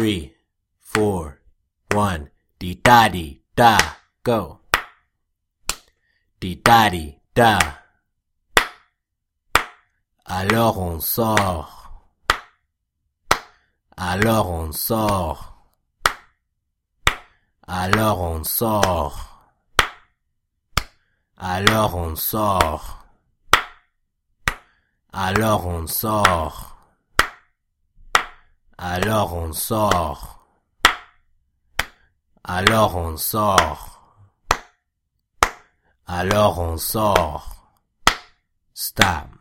3, 4, 1. Di-da-di-da, go. Di-da-di-da. Alors on sort. Alors on sort. Alors on sort. Alors on sort. Alors on sort. Alors on sort. Alors on sort. Alors on sort. Stop.